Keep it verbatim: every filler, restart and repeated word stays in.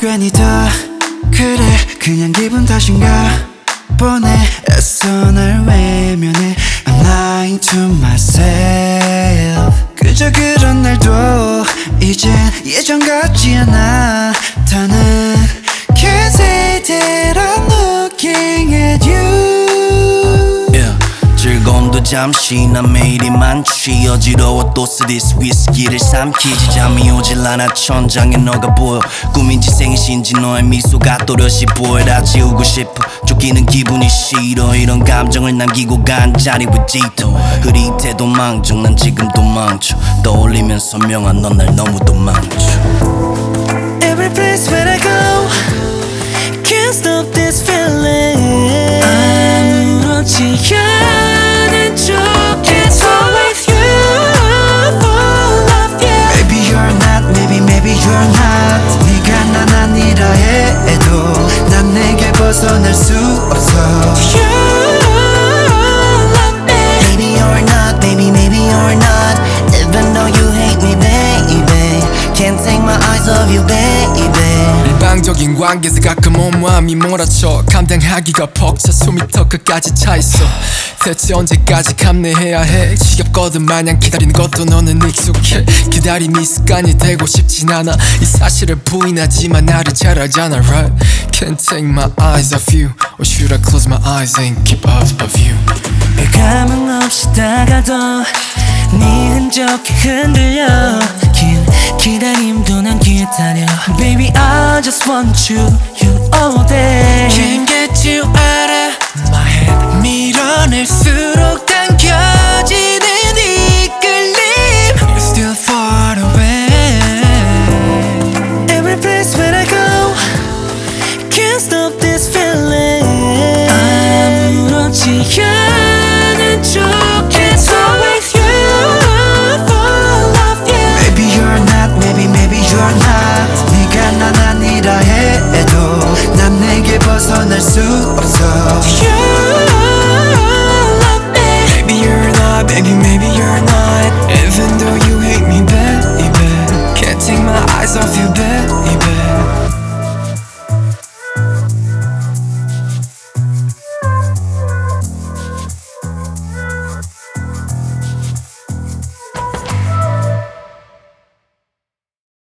괜히 더 그래 그냥 기분 탓인가 보네 애써 날 외면해 I'm lying to myself 그저 그런 날도 이젠 예전 같지 않아 더는 Can't say that I'm looking at you yeah. 즐거움도 잠시 난 매일이 많지 어지러워 또 쓰디스 위스키를 삼키지 잠이 오질 않아 천장에 너가 보여 꿈인지 생신지 너의 미소가 또렷이 보여 다 지우고 싶어 쫓기는 기분이 싫어 이런 감정을 남기고 간 자리 with 디토 흐릿해도 망정 난 지금도 망쳐 떠올리면 선명한 넌 날 너무도 망쳐 Every place where I go Can't stop this feeling 아무렇지 않은 척 It's all with you love you Maybe you're not, maybe maybe you're not 네가 난 아니라 해도 난 내게 벗어날 수 없어 You love me Maybe you're not, maybe maybe you're not Even though you hate me baby Can't take my eyes off you baby 일방적인 관계에서 가끔 온마음이 몰아쳐 감당하기가 벅차 숨이 턱 끝까지 차있어 대체 언제까지 감내해야 해 지겹거든 마냥 기다리는 것도 너는 익숙해 기다림이 습관이 되고 싶진 않아 이 사실을 부인하지만 나를 잘 알잖아 right Can't take my eyes off you Or should I close my eyes and keep off of you 별 감흥 없이 다가도 네 흔적이 흔들려 긴 기다림도 난 기다려 Baby I just want you, you all day Can't get you out of my head 밀어낼수록 당겨지는 이끌림 You're still far away Every place where I go Can't stop this feeling 아무렇지 않아